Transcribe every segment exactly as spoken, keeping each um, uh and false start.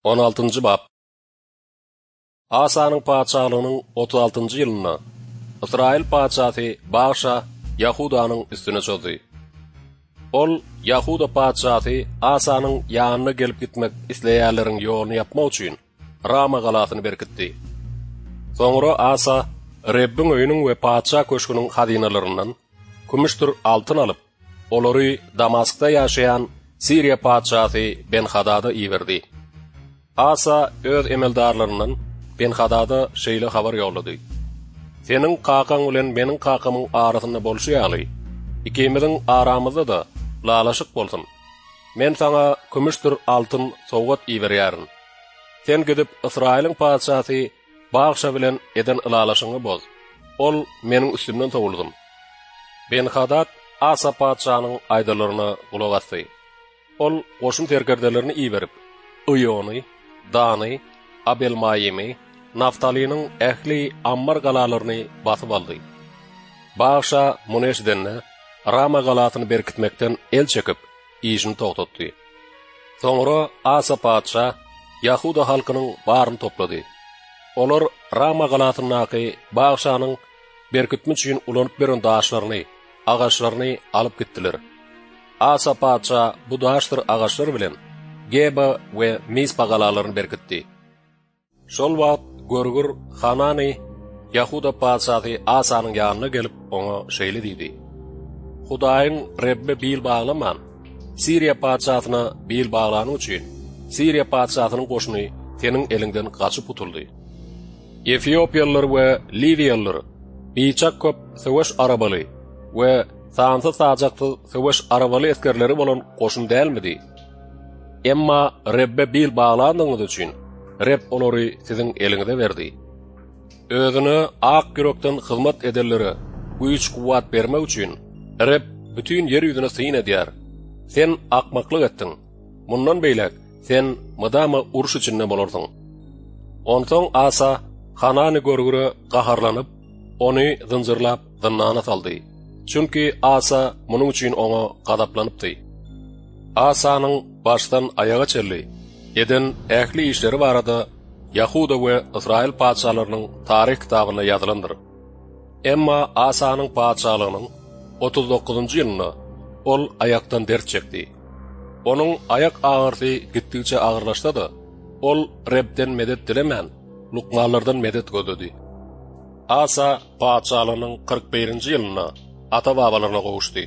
on altıncı bab. Asa'nın padşahlığının otuz altıncı yılına İsrail padşahı Bağşa Yahuda'nın üstüne çözdü. Ol Yahuda padşahı Asa'nın yanına gelip gitmek isleyenlerin yolunu yapmak için Rama galasını berkitti. Sonra Asa Rebbin öyünün ve padşah köşkünün hadinalarından kümüştür altın alıp olary Damask'ta yaşayan Siriya padşahı Ben-Hadad'a iverdi. Asa öz emeldarlarından Ben-Hadad'a şeýle habar yollady. Senin kakaň bilen meniň kakamyň arasynda bolşýaly. Ikimizin aramyzda da lalaşyk bolsun. Men sana kümüştür altın sowgat iberýärin. Sen gidip Israiliň padşahy Bağşa bilen eden lalaşyňy boz. Ol meniň üstümden towuldum. Ben-Hadad Asa padşanyň aýdalaryna gulak asdy. Ol goşun terkerdelerini iberip Uyony, Dany, Abel-Mayimi, Naftali'nin ehli Ammar galalarını basıp aldı. Bağşa Muneşden'le Rama galasını berkitmekten el çekip işini toğtatdı. Sonra Asa padşa Yahuda halkının barını topladı. Olar Rama galasındaki Bağşanın berkitmek için ulanıp beren daşlarını, ağaçlarını alıp gittiler. Asa padşa bu daşlar ağaçlar bilen Geba ve Mispa galalarını berkitti. Şol wagt görgür Hanani Yahuda padşahy Asa'nın ýanyna gelip ona şeýle diýdi. Hudaýyň Rebbe bil baglaman. Siriya padşahyna bil baglanyň üçin Siriya padşahynyň goşuny seniň eliňden gaçyp utuldy. Efiopiýalılar we Liviýalılar biçak köp söwüş arabaly we sansy sajakly söwüş arabaly eskerleri bolan goşun dälmidi. Emma Rebbe bil baglandyňyz üçin Reb olary siziň eliňizde berdi. Özüne ak yürekden hyzmat edenlere güýç kuwat bermek üçin Reb bütün yer ýüzüne syn edýär. Sen akmaklyk etdiň. Mundan beýlek sen mydama uruş içinde bolarsyň. Onsoň Asa Hanany görgüre gaharlanyp, ony zynjyrlap zynnana saldy. Çünki Asa munyň üçin oňa gadaplanypdy. Asa'nın baştan ayağa çelli eden ähli işleri barada Yahuda we İsrail padşalarynyň tarih kitabyna ýazylandyr. Emma Asa'nın padşalygynyň otuz dokuzuncu ýylyna ol ayaktan dert çekdi. Onuň ayak ağırsy gittikçe ağırlaşdy da ol Rebden medet dilemän, lukmalardan medet gödedi. Asa padşalygynyň kırk birinci ýylyna ata babalaryna gowuşdy.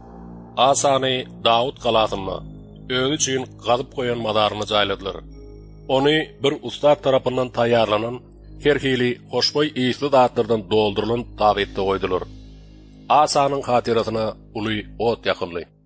Asany Daud galasyna özü üçin gazyp goýan madaryny jaýladylar. Ony bir ustad tarapyndan taýýarlanan herhili hoşboý ýysly zatlardan doldurulan tabetde goýdular. Asanyň hatirasyna uly ot ýakyldy.